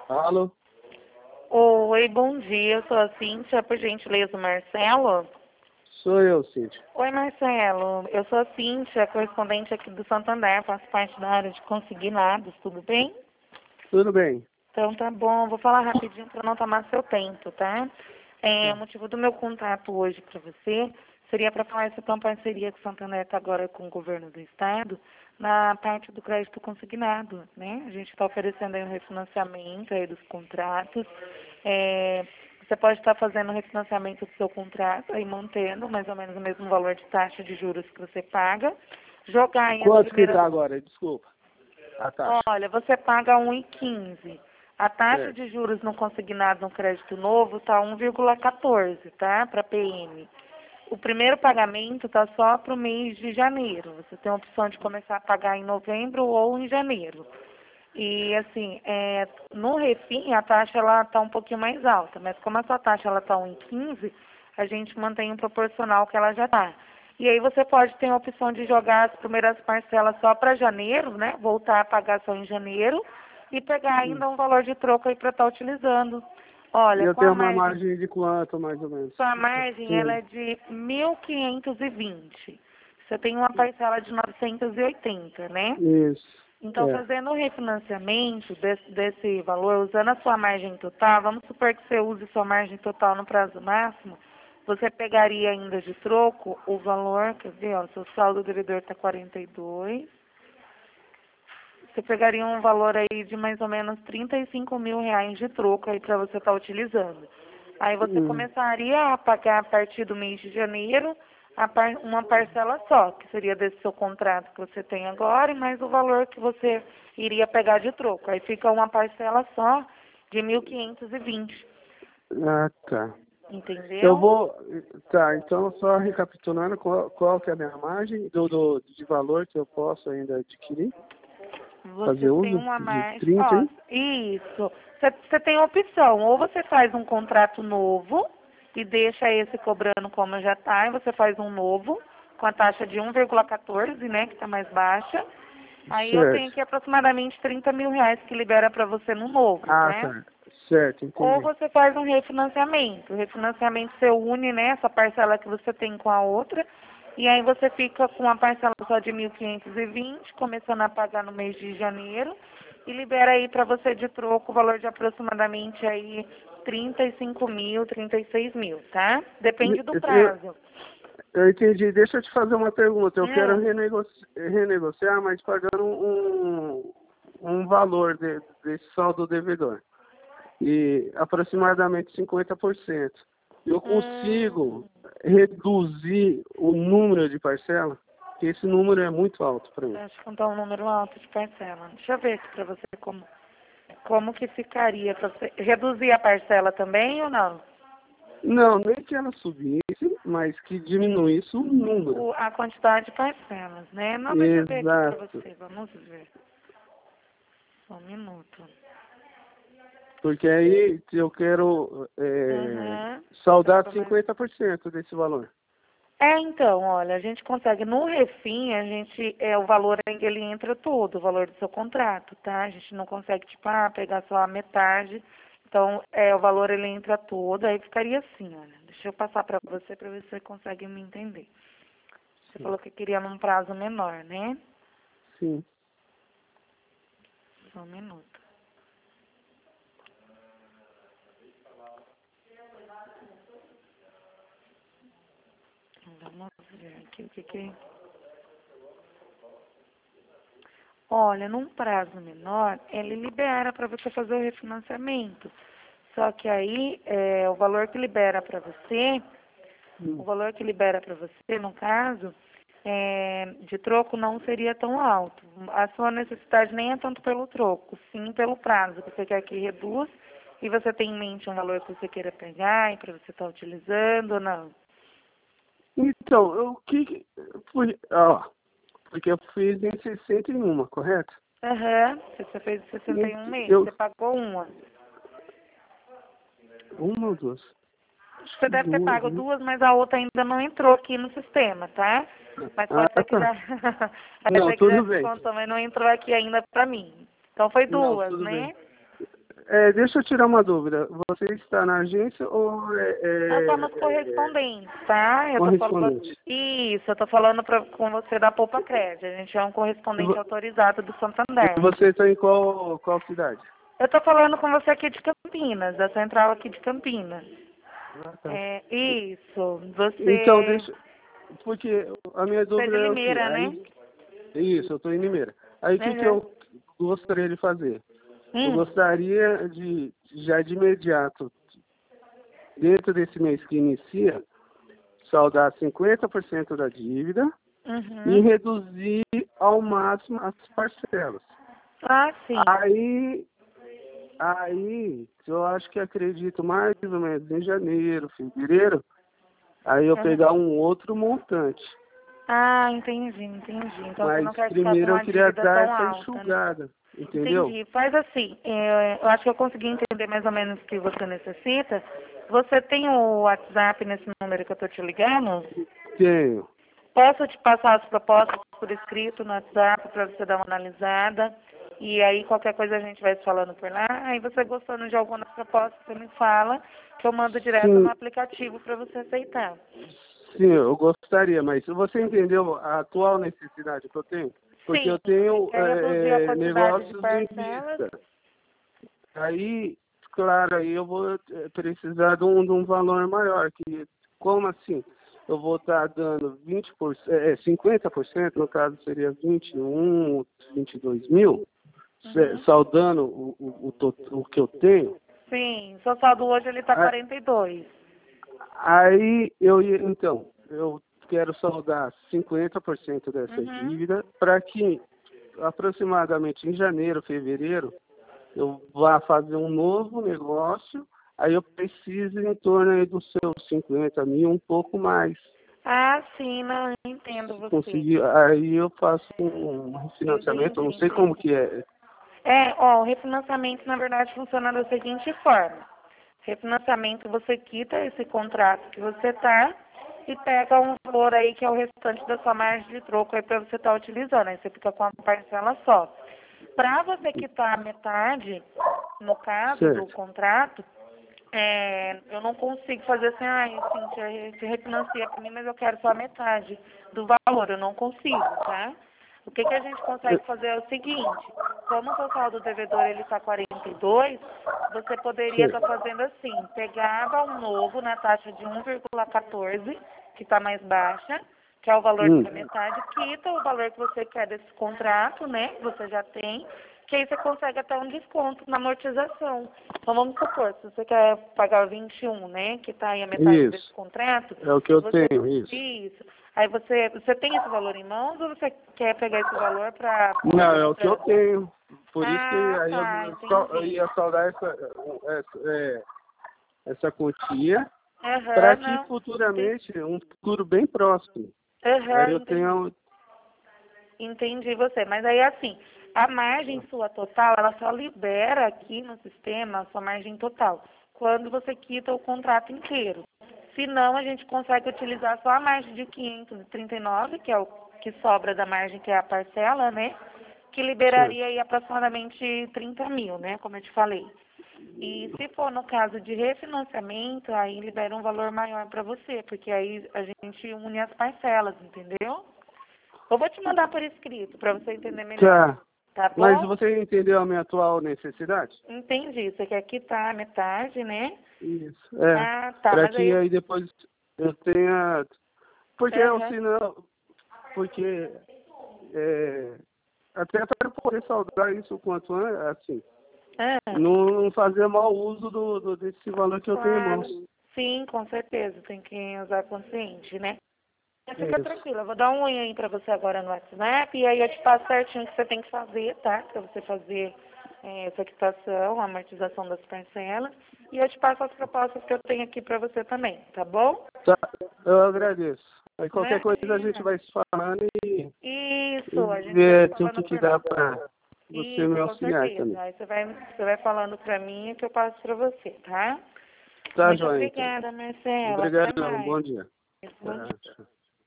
Alô? Oi, bom dia. Eu sou a Cíntia, por gentileza, o Marcelo. Sou eu, Cíntia. Oi, Marcelo. Eu sou a Cíntia, correspondente aqui do Santander, faço parte da área de consignados, tudo bem? Tudo bem? Então tá bom, vou falar rapidinho para não tomar seu tempo, tá? O motivo do meu contato hoje para você seria para falar essa parceria que o Santander está agora com o governo do estado na parte do crédito consignado, né? A gente está oferecendo aí um refinanciamento aí dos contratos. Você pode estar fazendo o refinanciamento do seu contrato aí mantendo mais ou menos o mesmo valor de taxa de juros que você paga. Jogar aí as Quanto que primeiras... tá agora? Desculpa. A taxa. Olha, você paga 1,15. A taxa Certo. de juros no consignado no crédito novo está 1,14, tá? Para PM. O primeiro pagamento está só para o mês de janeiro. Você tem a opção de começar a pagar em novembro ou em janeiro. E assim, no Refim a taxa ela está um pouquinho mais alta, mas como a sua taxa ela está 1,15, a gente mantém um proporcional que ela já está. E aí você pode ter a opção de jogar as primeiras parcelas só para janeiro, né? Voltar a pagar só em janeiro e pegar ainda um valor de troco aí para estar utilizando. Olha, Eu com a tenho uma margem, margem de quanto, mais ou menos? sua margem ela Sim. é de 1.520. Você tem uma parcela de 980, né? Isso. Então, fazendo o refinanciamento desse valor, usando a sua margem total, vamos supor que você use sua margem total no prazo máximo, você pegaria ainda de troco o valor, quer ver, ó, seu saldo devedor está 42, você pegaria um valor aí de mais ou menos 35 mil reais de troco aí para você estar utilizando. Aí você começaria a pagar a partir do mês de janeiro uma parcela só, que seria desse seu contrato que você tem agora, e mais o valor que você iria pegar de troco. Aí fica uma parcela só de 1.520, Ah, tá. Eu entendeu? vou... Tá, então só recapitulando, qual que é a minha margem de valor que eu posso ainda adquirir? Você Fazer tem uso uma de margem. 30, Ó, hein? isso. Você tem a opção, ou você faz um contrato novo e deixa esse cobrando como já está, e você faz um novo com a taxa de 1,14, né, que está mais baixa. Aí eu tenho Certo. aqui aproximadamente 30 mil reais que libera para você no novo, Ah, né? tá. Certo, Ou entendi. você faz um refinanciamento. O refinanciamento você une, né, essa parcela que você tem com a outra, e aí você fica com uma parcela só de 1.520, começando a pagar no mês de janeiro, e libera aí para você de troco o valor de aproximadamente aí 35 mil, 36 mil, tá? Depende do Eu, prazo. eu entendi. Deixa eu te fazer uma pergunta. Eu quero Hum. renegociar, mas pagando um valor desse saldo devedor. E aproximadamente 50%. Eu consigo Hum. reduzir o número de parcela? Porque esse número é muito alto para mim. Acho que não tá um número alto de parcela. Deixa eu ver aqui para você como que ficaria. Pra você reduzir a parcela também ou não? Não, nem que ela subisse, mas que diminuísse o número. A quantidade de parcelas, né? Não, deixa eu ver aqui para Exato. você. Vamos ver. Só um minuto. Porque aí eu quero Uhum. saldar 50% desse valor. Então, olha, a gente consegue, no Refim, o valor ele entra todo, o valor do seu contrato, tá? A gente não consegue, tipo, pegar só a metade. Então, o valor ele entra todo, aí ficaria assim, olha. Deixa eu passar para você ver se você consegue me entender. Você Sim. falou que queria num prazo menor, né? Sim. Só um minuto. Vamos ver aqui o que. Olha, num prazo menor, ele libera para você fazer o refinanciamento. Só que aí, o valor que libera para você, no caso, de troco não seria tão alto. A sua necessidade nem é tanto pelo troco, sim pelo prazo que você quer que reduz, e você tem em mente um valor que você queira pegar e para você estar utilizando ou não. Então, porque eu fiz em 61, correto? Aham, você fez 61 meses, Eu, você pagou uma. uma ou duas? Você deve ter Duas, pago né? duas, mas a outra ainda não entrou aqui no sistema, tá? Mas Ah, pode ser que tá. já, pode Não, ser que já tudo bem. descontou, mas não entrou aqui ainda pra mim. Então foi Não, duas, tudo bem. né? Deixa eu tirar uma dúvida. Você está na agência ou Nós somos correspondentes, tá? correspondente? Isso, eu tô falando com você da Poupa Crédito. A gente é um correspondente autorizado do Santander. E você está em qual cidade? Eu tô falando com você aqui de Campinas, da central aqui de Campinas. Ah, tá. Isso. Você... Então, porque a minha Você é dúvida de é o quê? Limeira, né? Isso, eu estou em Limeira. Aí o que eu gostaria de fazer? Eu gostaria já de imediato, dentro desse mês que inicia, saldar 50% da dívida e reduzir ao máximo as parcelas. Ah, sim. Aí, eu acho que acredito mais ou menos em janeiro, fevereiro, aí eu pegar um outro montante. Ah, entendi. Então você Mas não quer ficar com primeiro eu uma queria dívida dar tão essa alta, né? enxugada, entendeu? Entendi. Faz assim, eu acho que eu consegui entender mais ou menos o que você necessita. Você tem o WhatsApp nesse número que eu estou te ligando? Tenho. Posso te passar as propostas por escrito no WhatsApp para você dar uma analisada? E aí qualquer coisa a gente vai se falando por lá. Aí você gostando de alguma das propostas, você me fala que eu mando direto no aplicativo para você aceitar. Sim, eu gostaria, mas você entendeu a atual necessidade que eu tenho? Porque eu tenho reduzir a quantidade negócios de em parcelas. vista. Aí, claro, aí eu vou precisar de um valor maior. Como assim? Eu vou estar dando 50%, no caso seria 21, 22 mil, saldando o que eu tenho. Sim, seu saldo hoje ele está 42. Aí então, eu quero saldar 50% dessa dívida para que aproximadamente em janeiro, fevereiro, eu vá fazer um novo negócio, aí eu preciso em torno aí dos seus 50 mil, um pouco mais. Ah, sim, não, eu entendo você. Conseguir, aí eu faço um refinanciamento, eu não sei como que é. O refinanciamento, na verdade, funciona da seguinte forma. Refinanciamento, você quita esse contrato que você tá e pega um valor aí que é o restante da sua margem de troco aí para você estar utilizando. Aí você fica com uma parcela só. Para você quitar a metade, no caso do contrato, eu não consigo fazer assim, Cíntia, você refinancia para mim, mas eu quero só a metade do valor. Eu não consigo, tá? O que a gente consegue fazer é o seguinte, como o seu saldo devedor ele está 42, você poderia estar fazendo assim, pegava um novo na taxa de 1,14, que está mais baixa, que é o valor da metade, quita o valor que você quer desse contrato, né, que você já tem, que aí você consegue até um desconto na amortização. Então vamos supor, se você quer pagar 21, né, que está aí a metade desse contrato. É o que eu tenho, isso. Isso. Aí você tem esse valor em mãos ou você quer pegar esse valor para... Não, é o que eu tenho. Por isso que aí eu ia saldar essa quantia para que futuramente, um futuro bem próximo, aí eu tenho... Entendi você, mas aí assim, a margem sua total, ela só libera aqui no sistema a sua margem total, quando você quita o contrato inteiro. Se não, a gente consegue utilizar só a margem de 539, que é o que sobra da margem, que é a parcela, né? Que liberaria aí aproximadamente 30 mil, né? Como eu te falei. E se for no caso de refinanciamento, aí libera um valor maior para você, porque aí a gente une as parcelas, entendeu? Eu vou te mandar por escrito para você entender melhor. Tá bom? Mas você entendeu a minha atual necessidade? Entendi. Você quer quitar a metade, né? Isso. Para que aí depois eu tenha... Porque senão... Porque... até para poder saldar isso o quanto antes, assim... Não fazer mau uso desse valor que eu tenho em mãos. Sim, com certeza. Tem que usar consciente, né? Fica tranquila, eu vou dar um oi aí pra você agora no WhatsApp e aí eu te passo certinho o que você tem que fazer, tá? Pra você fazer essa quitação, a amortização das parcelas. E eu te passo as propostas que eu tenho aqui pra você também, tá bom? Tá, eu agradeço. Aí qualquer coisa a gente vai se falando e a gente ver vai tudo que dá pra você me auxiliar também. Aí você vai falando pra mim e que eu passo pra você, tá? Tá, Muito joia. obrigada, Marcela. Obrigado, bom dia. Bom dia.